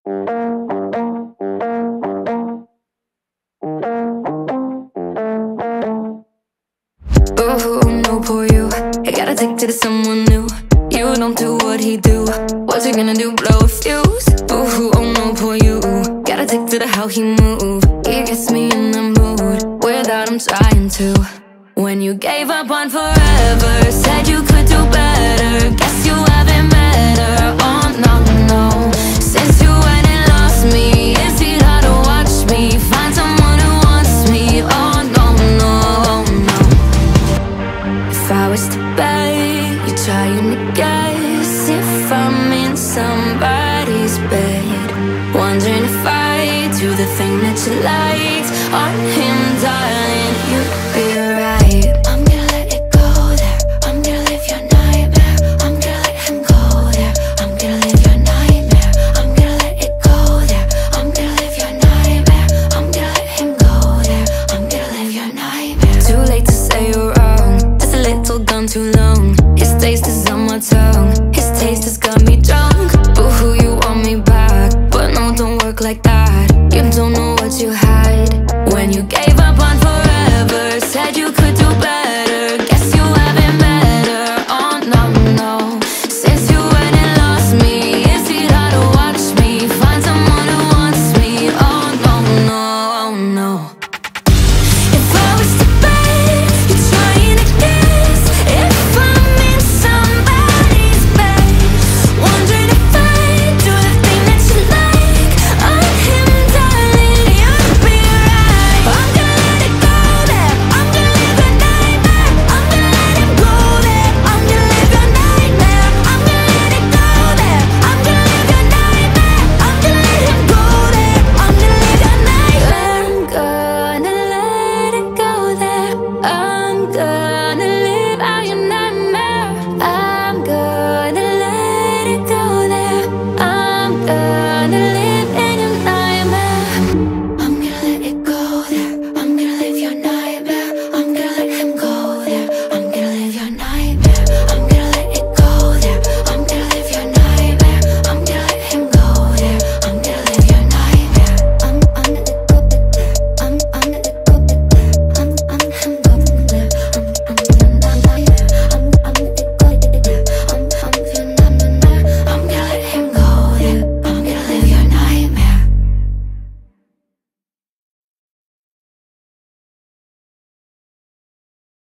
Oh, no, poor you. You got addicted to someone new. You don't do what he do. What's he gonna do? Blow a fuse? Oh, no, poor you. Got addicted to how he move. He gets me in the mood without him trying to. When you gave up on forever, said you could do better. Guess you haven't met her. Oh, no, no. Since you went and lost me, is it hard to watch me find someone who wants me? Oh, no, no, no. If I was to bet, you're trying to guess if I'm in somebody's bed, wondering if I do the thing that you liked on him, darling. You'd be right. I'm gonna let it go there. I'm gonna live your nightmare. I'm gonna let him go there. I'm gonna live your nightmare. I'm gonna let it go there. I'm gonna live your nightmare. I'm gonna let him go there. I'm gonna live your nightmare. Too late to say you're wrong. Just a little gone too long. His taste is on my tongue. His taste has got me drunk. Boo-hoo, you want me back, but no, don't work like that. You don't know what you hide. When you gave up on forever, said you could do better. Guess you haven't met her. Oh, no, no. Since you went and lost me, is it hard to watch me find someone who wants me? Oh, no, no, oh, no. If I was to bet, you're trying to guess if I'm in somebody's bed, wondering if I do the thing that you like on him, darling. You'd be right. I'm gonna let it go there. I'm gonna live a nightmare. I'm gonna let him go there. I'm gonna live your nightmare. I'm gonna let it go there. I'm gonna live your nightmare. I'm gonna let him go there. I'm gonna live your nightmare. I'm gonna let it go there. I'm gonna live out your nightmare. I'm gonna let it go there. I'm gonna live